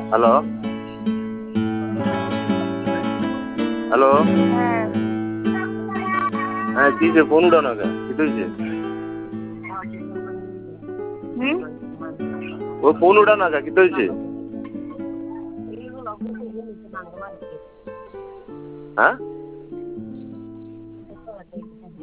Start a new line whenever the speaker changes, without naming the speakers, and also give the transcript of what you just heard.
Hello hello,
হ্যাঁ
হ্যাঁ কি যে ফোন উঠাও না কেন, কি হয়েছে? ও ফোন উঠা না কেন, কি হয়েছে? হ্যাঁ